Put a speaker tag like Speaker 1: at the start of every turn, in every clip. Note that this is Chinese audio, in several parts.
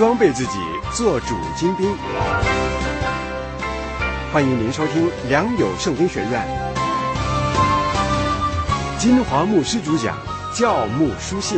Speaker 1: 装备自己，做主精兵。欢迎您收听良友圣经学院，金华牧师主讲教牧书信。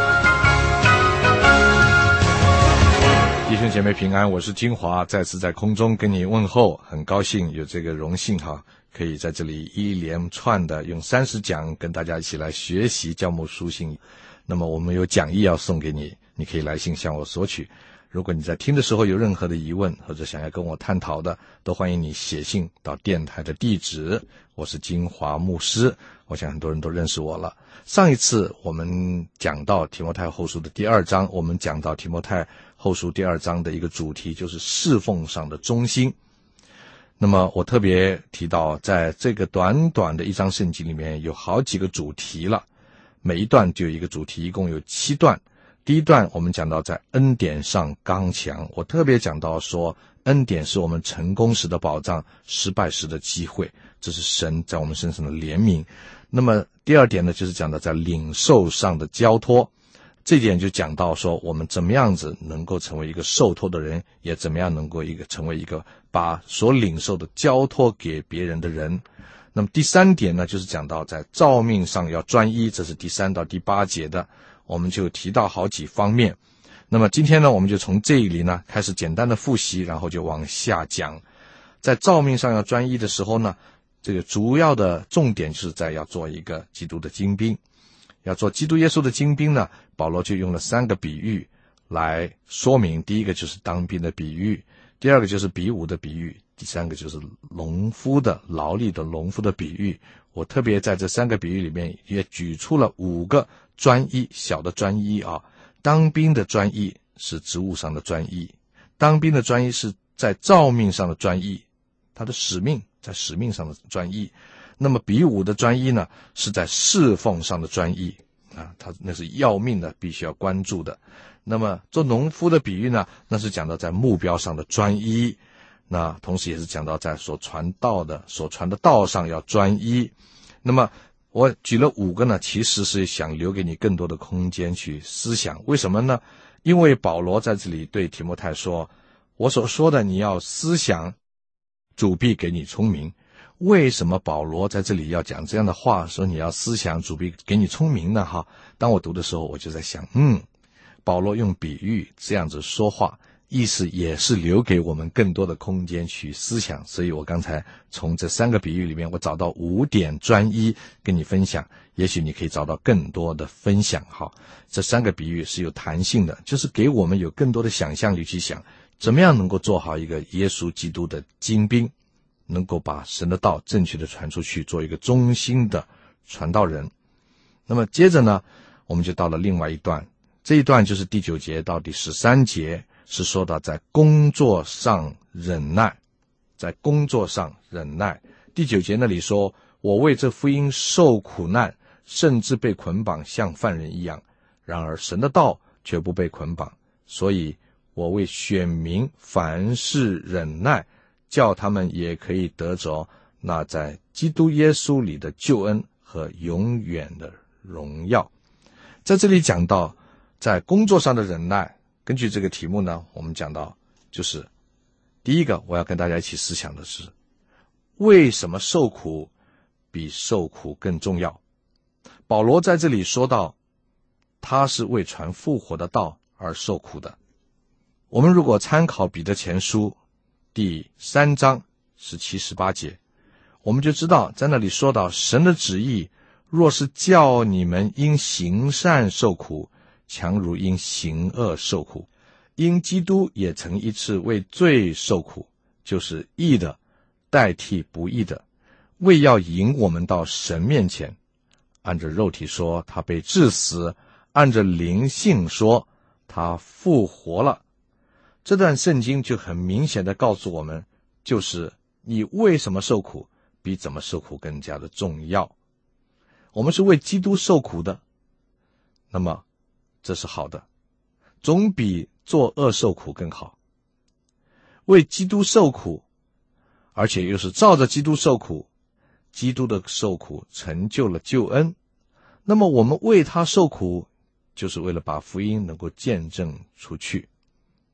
Speaker 2: 弟兄姐妹平安，我是金华，再次在空中跟你问候，很高兴有这个荣幸可以在这里一连串的用30讲跟大家一起来学习教牧书信。那么我们有讲义要送给你，你可以来信向我索取。如果你在听的时候有任何的疑问或者想要跟我探讨的，都欢迎你写信到电台的地址。我是金华牧师，我想很多人都认识我了。上一次我们讲到提摩太后书的第2章，我们讲到提摩太后书第2章的一个主题就是侍奉上的忠心。那么我特别提到，在这个短短的一章圣经里面有好几个主题了，每一段就有一个主题，一共有7段。第一段我们讲到在恩典上刚强，我特别讲到说恩典是我们成功时的保障，失败时的机会，这是神在我们身上的怜悯。那么第二点呢，就是讲到在领受上的交托，这一点就讲到说我们怎么样子能够成为一个受托的人，也怎么样能够成为一个把所领受的交托给别人的人。那么第3点呢，就是讲到在召命上要专一，这是第3到第8节的，我们就提到好几方面。那么今天呢，我们就从这里呢开始简单的复习，然后就往下讲。在召命上要专一的时候呢，这个主要的重点就是在要做一个基督的精兵。要做基督耶稣的精兵呢，保罗就用了3个比喻来说明。第一个就是当兵的比喻，第二个就是比武的比喻，第3个就是劳力的农夫的比喻。我特别在这3个比喻里面也举出了5个专一，小的专一当兵的专一是职务上的专一，当兵的专一是在召命上的专一，他的使命在使命上的专一。那么比武的专一呢，是在侍奉上的专一他那是要命的，必须要关注的。那么做农夫的比喻呢，那是讲到在目标上的专一，那同时也是讲到在所传的道上要专一。那么我举了5个呢，其实是想留给你更多的空间去思想。为什么呢？因为保罗在这里对提摩太说，我所说的你要思想，主必给你聪明。为什么保罗在这里要讲这样的话，说你要思想，主必给你聪明呢？当我读的时候，我就在想，保罗用比喻这样子说话，意思也是留给我们更多的空间去思想。所以我刚才从这3个比喻里面，我找到5点专一跟你分享，也许你可以找到更多的分享。这3个比喻是有弹性的，就是给我们有更多的想象力去想，怎么样能够做好一个耶稣基督的精兵，能够把神的道正确的传出去，做一个忠心的传道人。那么接着呢，我们就到了另外一段，这一段就是第9节到第13节，是说到在工作上忍耐。在工作上忍耐，第9节那里说，我为这福音受苦难，甚至被捆绑像犯人一样，然而神的道却不被捆绑，所以我为选民凡事忍耐，叫他们也可以得着那在基督耶稣里的救恩和永远的荣耀。在这里讲到在工作上的忍耐，根据这个题目呢，我们讲到就是第一个我要跟大家一起思想的是，为什么受苦比受苦更重要。保罗在这里说到，他是为传复活的道而受苦的。我们如果参考彼得前书第3章17、18节，我们就知道在那里说到，神的旨意若是叫你们因行善受苦，强如因行恶受苦。因基督也曾一次为罪受苦，就是义的代替不义的，为要引我们到神面前。按着肉体说，他被治死；按着灵性说，他复活了。这段圣经就很明显的告诉我们，就是你为什么受苦比怎么受苦更加的重要。我们是为基督受苦的，那么这是好的，总比做恶受苦更好。为基督受苦，而且又是照着基督受苦，基督的受苦成就了救恩，那么我们为他受苦，就是为了把福音能够见证出去。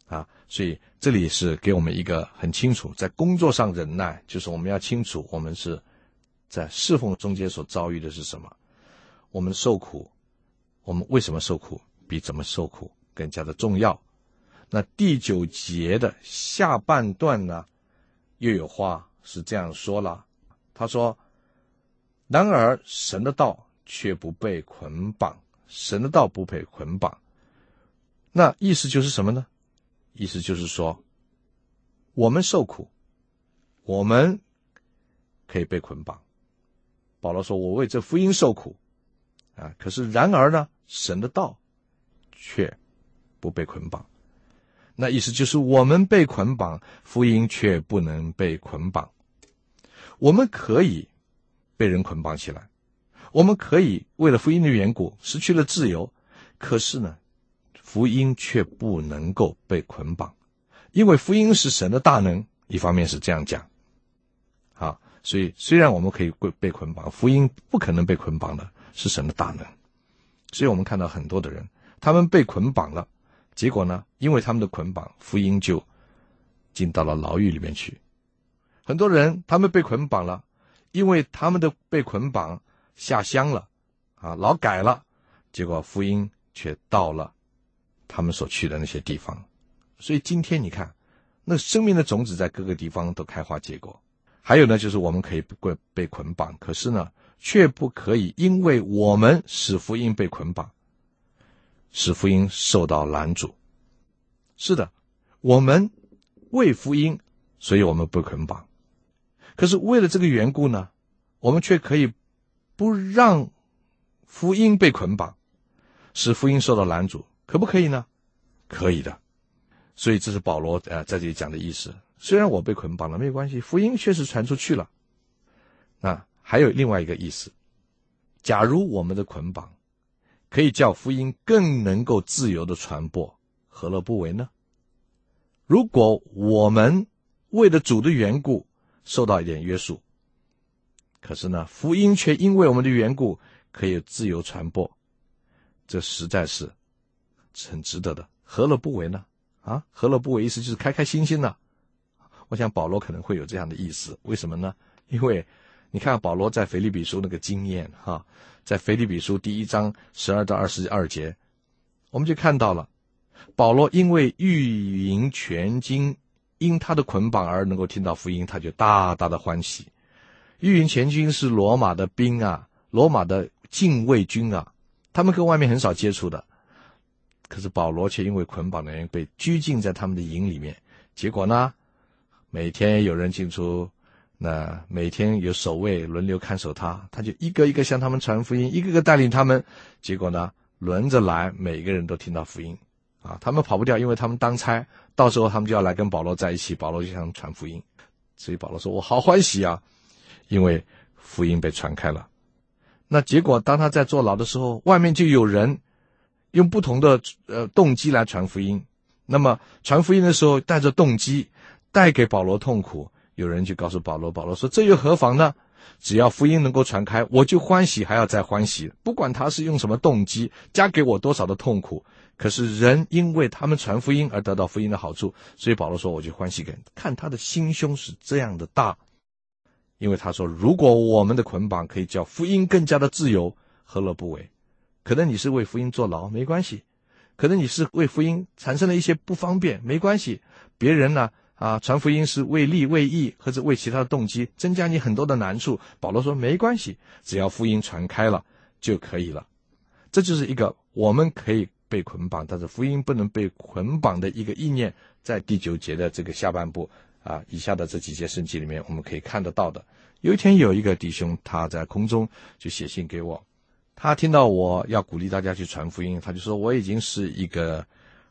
Speaker 2: 所以这里是给我们一个很清楚，在工作上忍耐，就是我们要清楚我们是在侍奉中间所遭遇的是什么。我们受苦，我们为什么受苦，比怎么受苦更加的重要。那第9节的下半段呢，又有话是这样说了，他说，然而神的道却不被捆绑，神的道不被捆绑。那意思就是什么呢？意思就是说，我们受苦，我们可以被捆绑。保罗说，我为这福音受苦可是然而呢，神的道却不被捆绑。那意思就是我们被捆绑，福音却不能被捆绑。我们可以被人捆绑起来，我们可以为了福音的缘故失去了自由，可是呢，福音却不能够被捆绑，因为福音是神的大能，一方面是这样讲所以虽然我们可以被捆绑，福音不可能被捆绑的，是神的大能。所以我们看到很多的人，他们被捆绑了，结果呢，因为他们的捆绑，福音就进到了牢狱里面去。很多人他们被捆绑了，因为他们的被捆绑下乡了劳改了，结果福音却到了他们所去的那些地方。所以今天你看，那生命的种子在各个地方都开花结果。还有呢，就是我们可以被捆绑，可是呢，却不可以因为我们使福音被捆绑，使福音受到拦阻。是的，我们为福音，所以我们不捆绑。可是为了这个缘故呢，我们却可以不让福音被捆绑，使福音受到拦阻，可不可以呢？可以的。所以这是保罗在这里讲的意思。虽然我被捆绑了，没有关系，福音确实传出去了。那还有另外一个意思，假如我们的捆绑可以叫福音更能够自由的传播，何乐不为呢？如果我们为了主的缘故受到一点约束，可是呢，福音却因为我们的缘故可以自由传播，这实在是很值得的，何乐不为呢？何乐不为意思就是开开心心我想保罗可能会有这样的意思。为什么呢？因为你看保罗在腓立比书那个经验在腓立比书第1章12到22节，我们就看到了保罗因为御营全经，因他的捆绑而能够听到福音，他就大大的欢喜。御营全经是罗马的兵罗马的禁卫军他们跟外面很少接触的，可是保罗却因为捆绑的人被拘禁在他们的营里面，结果呢，每天有人进出，那每天有守卫轮流看守他就一个一个向他们传福音，一个个带领他们，结果呢，轮着来，每个人都听到福音他们跑不掉，因为他们当差，到时候他们就要来跟保罗在一起，保罗就向他们传福音。所以保罗说，我好欢喜因为福音被传开了。那结果当他在坐牢的时候，外面就有人用不同的动机来传福音。那么传福音的时候带着动机，带给保罗痛苦，有人就告诉保罗说，这又何妨呢？只要福音能够传开，我就欢喜，还要再欢喜，不管他是用什么动机，加给我多少的痛苦，可是人因为他们传福音而得到福音的好处，所以保罗说，我就欢喜。看他的心胸是这样的大，因为他说，如果我们的捆绑可以叫福音更加的自由，何乐不为？可能你是为福音坐牢，没关系，可能你是为福音产生了一些不方便，没关系，别人呢传福音是为利为义，或者为其他的动机增加你很多的难处，保罗说没关系，只要福音传开了就可以了。这就是一个我们可以被捆绑，但是福音不能被捆绑的一个意念，在第9节的这个下半部以下的这几节圣经里面我们可以看得到的。有一天有一个弟兄，他在空中就写信给我，他听到我要鼓励大家去传福音，他就说，我已经是一个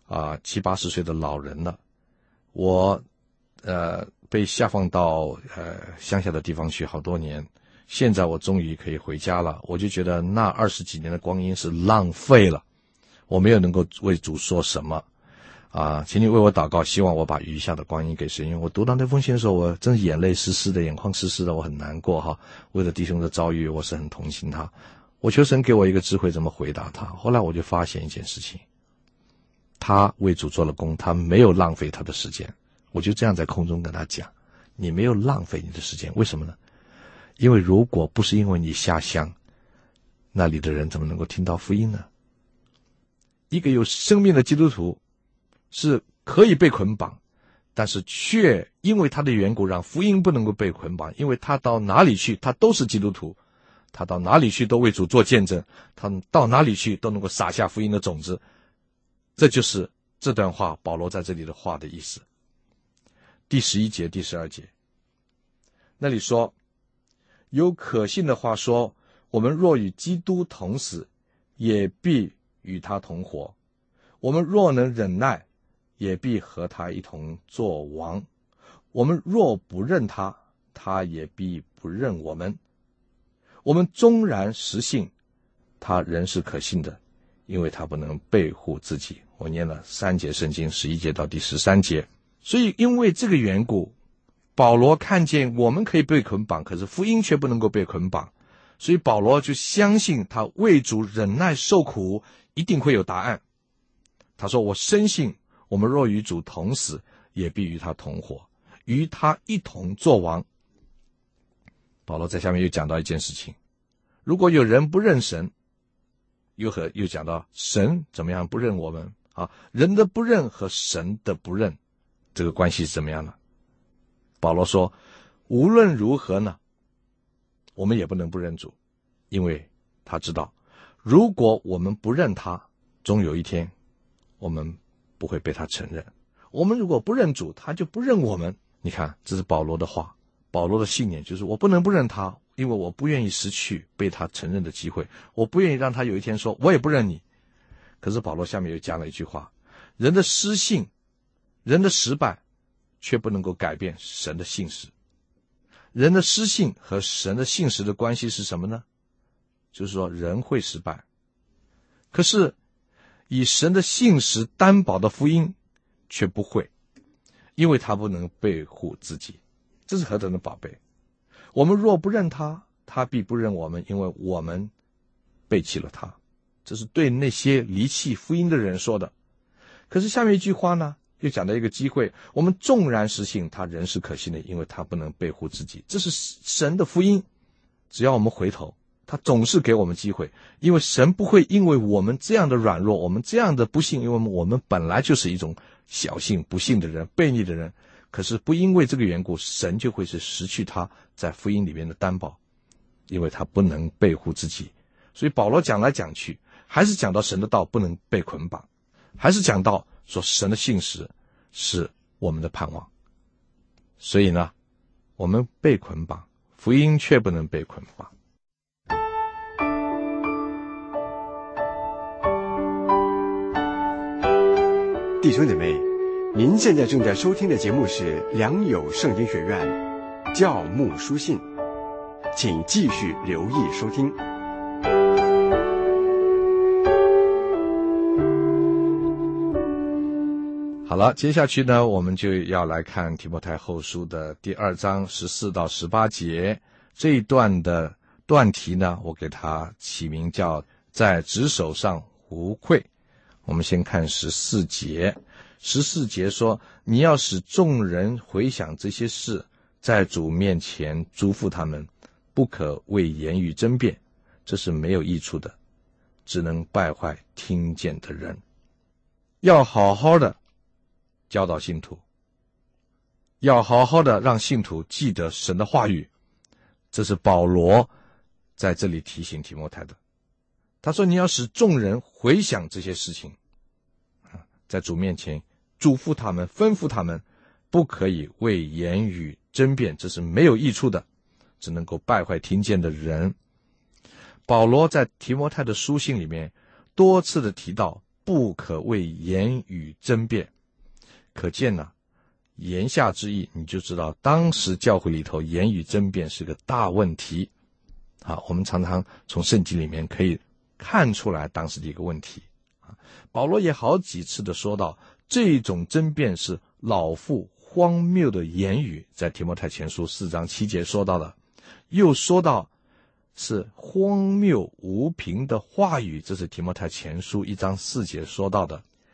Speaker 2: 70、80岁的老人了，我被下放到乡下的地方去好多年，现在我终于可以回家了，我就觉得那20几年的光阴是浪费了，我没有能够为主说什么请你为我祷告，希望我把余下的光阴给神。因为我读到那封信的时候，我真是眼泪湿湿的，眼眶湿湿的，我很难过为了弟兄的遭遇，我是很同情他，我求神给我一个智慧怎么回答他。后来我就发现一件事情， 他为主做了工，他没有浪费他的时间。我就这样在空中跟他讲，你没有浪费你的时间，为什么呢？因为如果不是因为你下乡，那里的人怎么能够听到福音呢？一个有生命的基督徒是可以被捆绑，但是却因为他的缘故让福音不能够被捆绑，因为他到哪里去他都是基督徒，他到哪里去都为主做见证，他到哪里去都能够撒下福音的种子。这就是这段话保罗在这里的话的意思。第11节第12节那里说，有可信的话说，我们若与基督同死，也必与他同活；我们若能忍耐，也必和他一同作王；我们若不认他，他也必不认我们。我们纵然实信，他仍是可信的，因为他不能背护自己。我念了3节圣经，11节到第13节。所以因为这个缘故，保罗看见我们可以被捆绑，可是福音却不能够被捆绑，所以保罗就相信他为主忍耐受苦一定会有答案。他说，我深信我们若与主同死，也必与他同活，与他一同作王。保罗在下面又讲到一件事情，如果有人不认神，又讲到神怎么样不认我们啊？人的不认和神的不认，这个关系是怎么样呢？保罗说，无论如何呢，我们也不能不认主，因为他知道，如果我们不认他，终有一天我们不会被他承认。我们如果不认主，他就不认我们。你看，这是保罗的话，保罗的信念就是我不能不认他，因为我不愿意失去被他承认的机会，我不愿意让他有一天说我也不认你。可是保罗下面又讲了一句话，人的失信，人的失败却不能够改变神的信实。人的失信和神的信实的关系是什么呢？就是说人会失败，可是以神的信实担保的福音却不会，因为他不能背护自己。这是何等的宝贝！我们若不认他，他必不认我们，因为我们背弃了他。这是对那些离弃福音的人说的。可是下面一句话呢，又讲到一个机会，我们纵然实信，他仍是可信的，因为他不能背护自己。这是神的福音，只要我们回头，他总是给我们机会，因为神不会因为我们这样的软弱，我们这样的不幸，因为我们本来就是一种小信不信的人，悖逆的人，可是不因为这个缘故，神就会是失去他在福音里面的担保，因为他不能背护自己。所以保罗讲来讲去，还是讲到神的道不能被捆绑，还是讲到说神的信实是我们的盼望。所以呢，我们被捆绑，福音却不能被捆绑。
Speaker 1: 弟兄姐妹，您现在正在收听的节目是良友圣经学院教牧书信，请继续留意收听。
Speaker 2: 好了，接下去呢，我们就要来看提摩太后书的第2章14到18节这一段的段题呢，我给它起名叫在职守上无愧。我们先看14节。14节说，你要使众人回想这些事，在主面前嘱咐他们，不可为言语争辩，这是没有益处的，只能败坏听见的人。要好好的教导信徒，要好好的让信徒记得神的话语。这是保罗在这里提醒提摩太的。他说，你要使众人回想这些事情，在主面前嘱咐他们，吩咐他们，不可以为言语争辩，这是没有益处的，只能够败坏听见的人。保罗在提摩太的书信里面多次的提到不可为言语争辩，可见呢，言下之意你就知道当时教会里头言语争辩是个大问题。我们常常从圣经里面可以看出来当时的一个问题。保罗也好几次的说到，这种争辩是老妇荒谬的言语，在提摩太前书4章7节说到的，又说到是荒谬无凭的话语，这是提摩太前书1章4节说到的。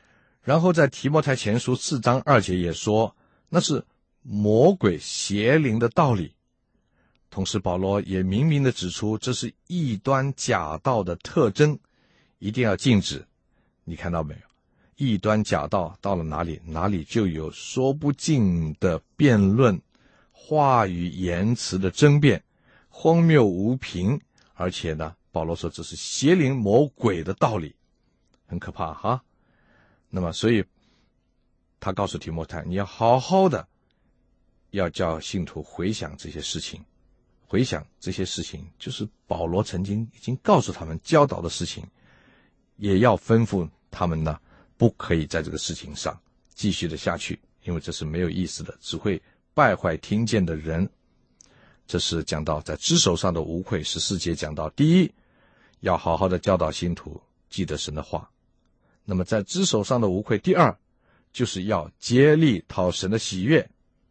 Speaker 2: 然后在提摩太前书4章2节也说，那是魔鬼邪灵的道理。同时保罗也明明地指出，这是异端假道的特征，一定要禁止。你看到没有？异端假道到了哪里，哪里就有说不尽的辩论，话语言辞的争辩，荒谬无凭。而且呢，保罗说这是邪灵魔鬼的道理，很可怕哈。那么所以他告诉提摩太，你要好好的要叫信徒回想这些事情，回想这些事情就是保罗曾经已经告诉他们教导的事情，也要吩咐他们呢，不可以在这个事情上继续的下去，因为这是没有意思的，只会败坏听见的人。这是讲到在知手上的无愧，14节讲到，第一，要好好的教导信徒记得神的话。那么在知手上的无愧，第二，就是要竭力讨神的喜悦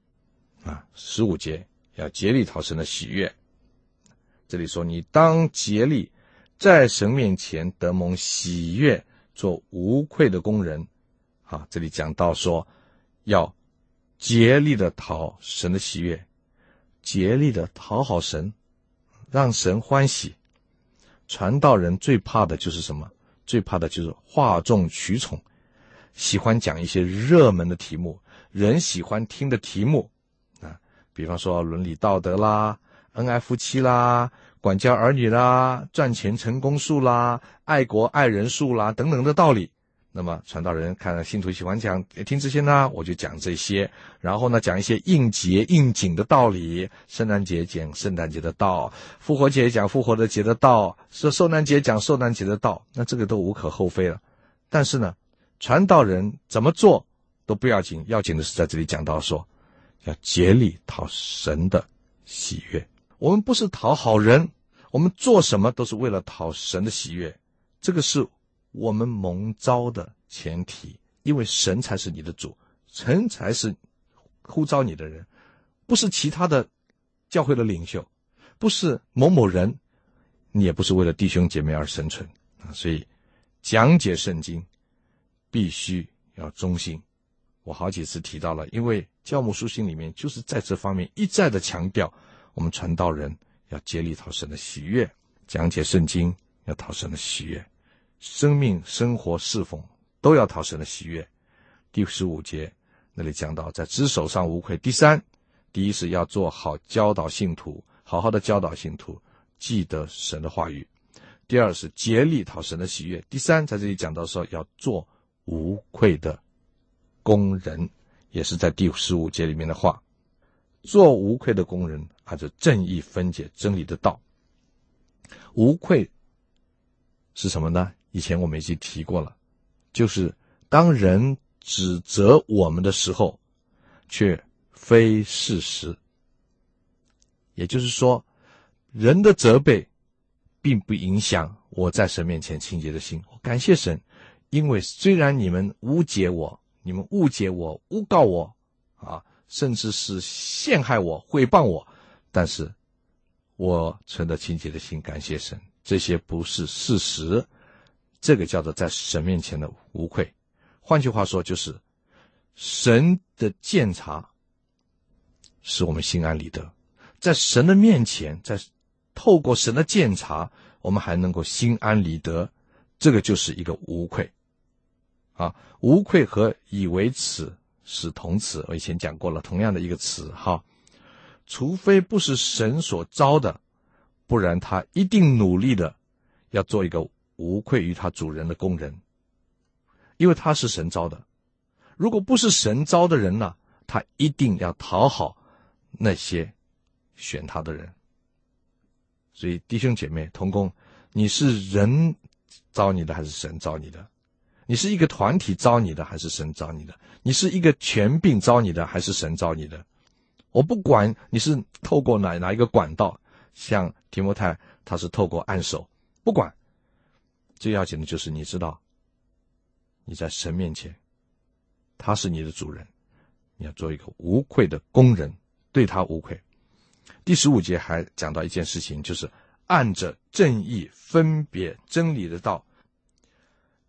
Speaker 2: 15节要竭力讨神的喜悦。这里说，你当竭力在神面前得蒙喜悦，做无愧的工人。这里讲到说，要竭力的讨神的喜悦，竭力的讨好神，让神欢喜。传道人最怕的就是什么？最怕的就是哗众取宠，喜欢讲一些热门的题目，人喜欢听的题目比方说伦理道德啦，恩爱夫妻啦，管教儿女啦，赚钱成功术啦，爱国爱人术啦等等的道理。那么传道人看信徒喜欢讲听这些呢，我就讲这些，然后呢讲一些应节应景的道理，圣诞节讲圣诞节的道，复活节讲复活的节的道，受难节讲受难节的道，那这个都无可厚非了。但是呢，传道人怎么做都不要紧，要紧的是在这里讲到说，要竭力讨神的喜悦。我们不是讨好人，我们做什么都是为了讨神的喜悦，这个是我们蒙召的前提，因为神才是你的主，神才是呼召你的人，不是其他的教会的领袖，不是某某人，你也不是为了弟兄姐妹而生存所以讲解圣经必须要忠心。我好几次提到了，因为教牧书信里面就是在这方面一再的强调，我们传道人要竭力讨神的喜悦，讲解圣经要讨神的喜悦，生命生活侍奉都要讨神的喜悦。第15节那里讲到，在知手上无愧。第三，第一是要做好教导信徒，好好的教导信徒，记得神的话语。第二是竭力讨神的喜悦。第三，在这里讲到说要做无愧的工人，也是在第15节里面的话。做无愧的工人，按照正义分解真理的道。无愧是什么呢？以前我们已经提过了，就是当人指责我们的时候，却非事实。也就是说，人的责备并不影响我在神面前清洁的心。我感谢神，因为虽然你们误解我，你们误解我，诬告我甚至是陷害我，毁谤我，但是我存着清洁的心，感谢神，这些不是事实，这个叫做在神面前的无愧。换句话说，就是神的鉴察使我们心安理得，在神的面前，在透过神的鉴察，我们还能够心安理得，这个就是一个无愧无愧和以为耻是同词，我以前讲过了，同样的一个词除非不是神所招的，不然他一定努力的要做一个无愧于他主人的工人，因为他是神招的。如果不是神招的人呢，他一定要讨好那些选他的人。所以弟兄姐妹同工，你是人招你的还是神招你的？你是一个团体招你的还是神招你的？你是一个权柄招你的还是神招你的？我不管你是透过哪一个管道，像提摩太他是透过按手，不管，最要紧的就是你知道你在神面前他是你的主人，你要做一个无愧的工人，对他无愧。第15节还讲到一件事情，就是按着正义分别真理的道。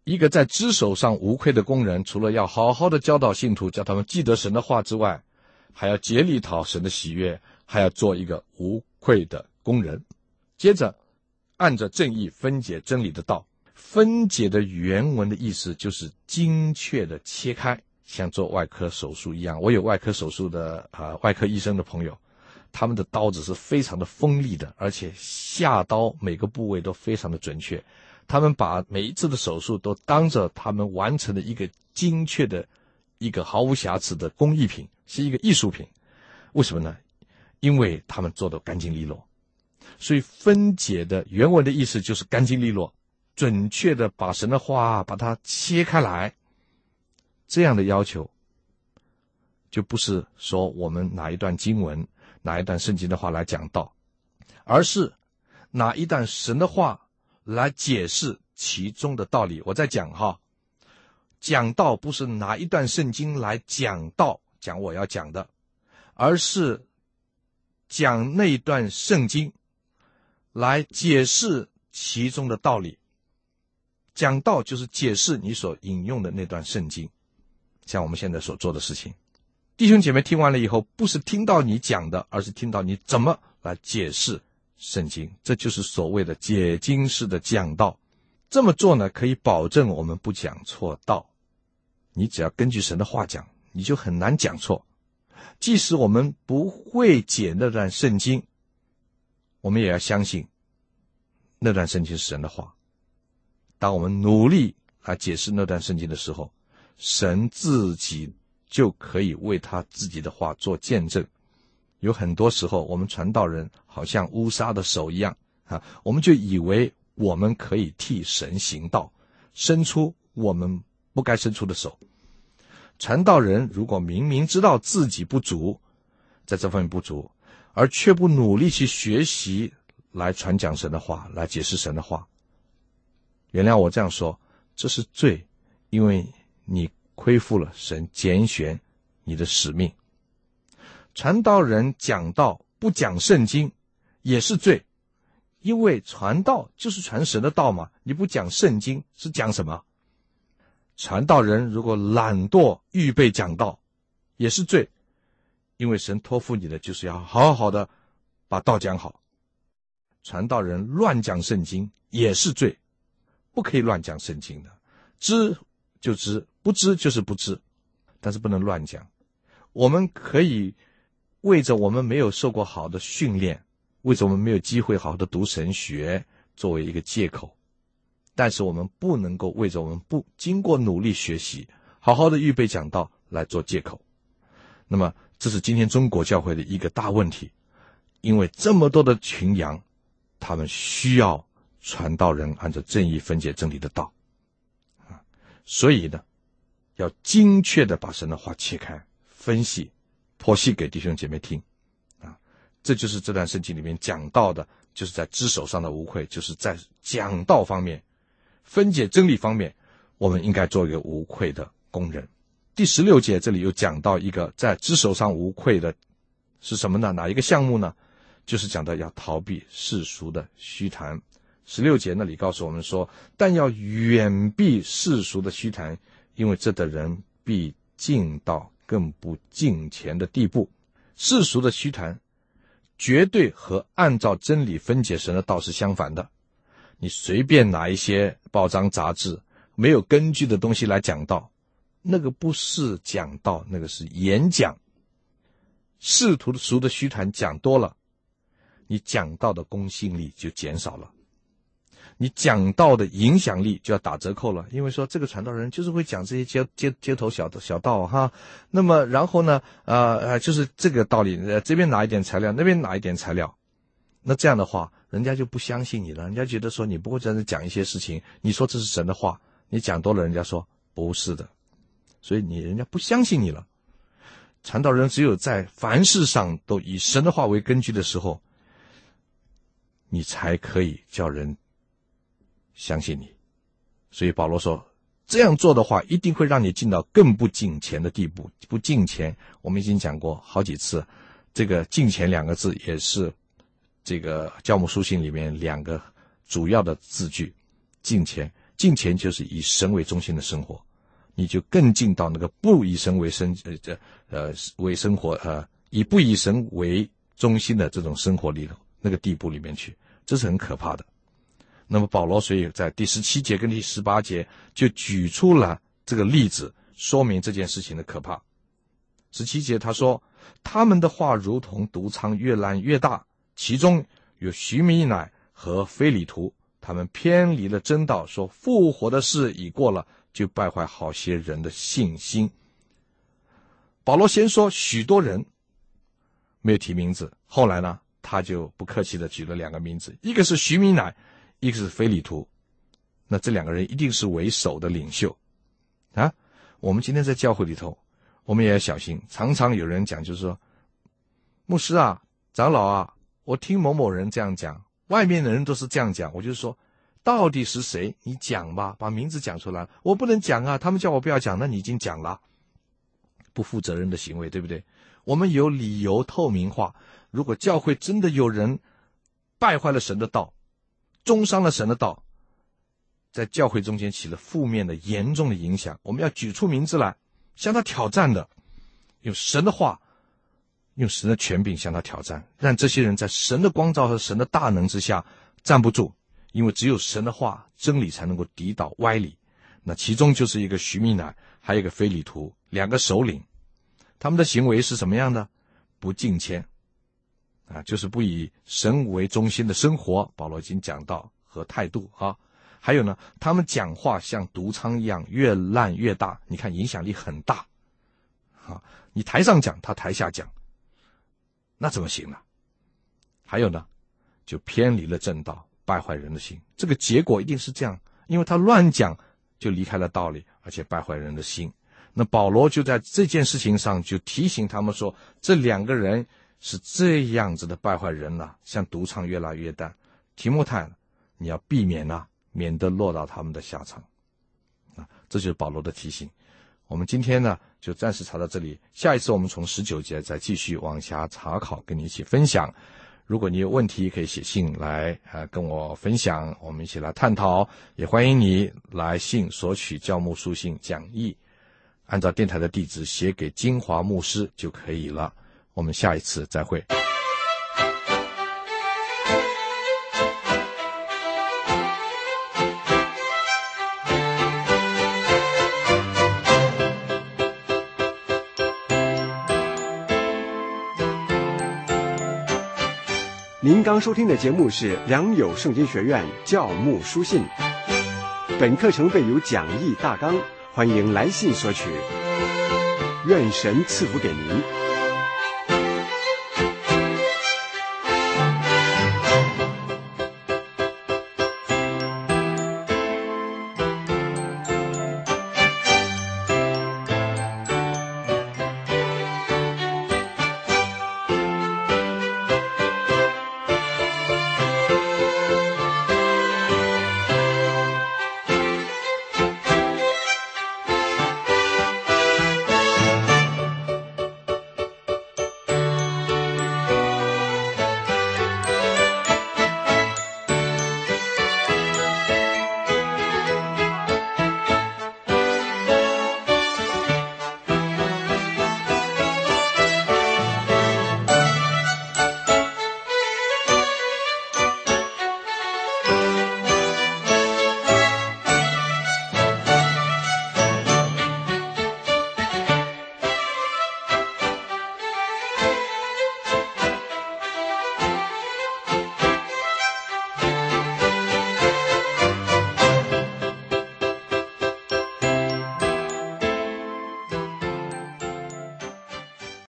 Speaker 2: 一个在知手上无愧的工人，除了要好好的教导信徒，叫他们记得神的话之外，还要竭力讨神的喜悦，还要做一个无愧的工人。接着按着正义分解真理的道。分解的原文的意思就是精确的切开，像做外科手术一样。我有外科手术的外科医生的朋友，他们的刀子是非常的锋利的，而且下刀每个部位都非常的准确。他们把每一次的手术都当着他们完成的一个精确的一个毫无瑕疵的工艺品，是一个艺术品。为什么呢？因为他们做得干净利落。所以分解的原文的意思就是干净利落，准确的把神的话把它切开来。这样的要求就不是说我们拿一段经文拿一段圣经的话来讲道，而是拿一段神的话来解释其中的道理。我在讲讲道不是拿一段圣经来讲道，讲我要讲的，而是讲那段圣经来解释其中的道理。讲道就是解释你所引用的那段圣经，像我们现在所做的事情。弟兄姐妹听完了以后，不是听到你讲的，而是听到你怎么来解释圣经。这就是所谓的解经式的讲道。这么做呢，可以保证我们不讲错道。你只要根据神的话讲，你就很难讲错。即使我们不会解那段圣经，我们也要相信那段圣经是神的话。当我们努力来解释那段圣经的时候，神自己就可以为他自己的话做见证。有很多时候我们传道人好像乌撒的手一样我们就以为我们可以替神行道，伸出我们不该伸出的手。传道人如果明明知道自己不足，在这方面不足，而却不努力去学习来传讲神的话，来解释神的话，原谅我这样说，这是罪，因为你亏负了神拣选你的使命。传道人讲道不讲圣经也是罪，因为传道就是传神的道嘛，你不讲圣经是讲什么？传道人如果懒惰预备讲道也是罪，因为神托付你的就是要好好的把道讲好。传道人乱讲圣经也是罪，不可以乱讲圣经的，知就知，不知就是不知，但是不能乱讲。我们可以为着我们没有受过好的训练，为着我们没有机会好好的读神学作为一个借口，但是我们不能够为着我们不经过努力学习好好的预备讲道来做借口。那么这是今天中国教会的一个大问题，因为这么多的群羊，他们需要传道人按照正义分解真理的道所以呢，要精确的把神的话切开分析剖析给弟兄姐妹听这就是这段圣经里面讲到的，就是在知手上的无愧，就是在讲道方面分解真理方面，我们应该做一个无愧的工人。第16节这里又讲到一个在知手上无愧的是什么呢？哪一个项目呢？就是讲到要逃避世俗的虚谈。16节那里告诉我们说，但要远避世俗的虚谈，因为这的人必进到更不敬虔的地步。世俗的虚谈绝对和按照真理分解神的道是相反的。你随便拿一些报章杂志没有根据的东西来讲道，那个不是讲道，那个是演讲。世俗的虚谈讲多了，你讲道的公信力就减少了，你讲道的影响力就要打折扣了。因为说这个传道人就是会讲这些街头小道哈，那么然后呢就是这个道理这边拿一点材料，那边拿一点材料，那这样的话人家就不相信你了，人家觉得说你不过在这讲一些事情，你说这是神的话，你讲多了人家说不是的，所以人家不相信你了。传道人只有在凡事上都以神的话为根据的时候，你才可以叫人相信你。所以保罗说这样做的话一定会让你进到更不敬虔的地步。不敬虔我们已经讲过好几次，这个敬虔两个字也是这个教牧书信里面两个主要的字句，敬虔敬虔就是以神为中心的生活，你就更进到那个不以神为生活以不以神为中心的这种生活里头那个地步里面去，这是很可怕的。那么保罗所以在第17节跟第18节就举出了这个例子，说明这件事情的可怕。17节他说，他们的话如同毒疮越烂越大，其中有许米乃和非里图，他们偏离了真道，说复活的事已过了，就败坏好些人的信心。保罗先说许多人，没有提名字，后来呢他就不客气的举了2个名字，一个是许米乃，一个是非里图。那这2个人一定是为首的领袖啊。我们今天在教会里头，我们也要小心，常常有人讲就是说，牧师啊，长老啊，我听某某人这样讲，外面的人都是这样讲，我就说到底是谁？你讲吧，把名字讲出来。我不能讲啊，他们叫我不要讲，那你已经讲了，不负责任的行为，对不对？我们有理由透明化。如果教会真的有人败坏了神的道，中伤了神的道，在教会中间起了负面的严重的影响，我们要举出名字来向他挑战的，用神的话，用神的权柄向他挑战，让这些人在神的光照和神的大能之下站不住，因为只有神的话真理才能够抵倒歪理。那其中就是一个许米乃，还有一个非里图，2个首领，他们的行为是什么样的？不敬虔啊，就是不以神为中心的生活，保罗已经讲到，和态度啊。还有呢，他们讲话像毒疮一样越烂越大，你看影响力很大啊。你台上讲，他台下讲，那怎么行呢？还有呢，就偏离了正道，败坏人的心，这个结果一定是这样，因为他乱讲就离开了道理，而且败坏人的心。那保罗就在这件事情上就提醒他们说，这2个人是这样子的败坏人了，像毒疮越来越大。提摩太，你要避免啊，免得落到他们的下场啊，这就是保罗的提醒。我们今天呢就暂时查到这里，下一次我们从19节再继续往下查考，跟你一起分享。如果你有问题可以写信来跟我分享，我们一起来探讨，也欢迎你来信索取教牧书信讲义，按照电台的地址写给金华牧师就可以了。我们下一次再会。
Speaker 1: 您刚收听的节目是良友圣经学院教牧书信，本课程备有讲义大纲，欢迎来信索取。愿神赐福给您。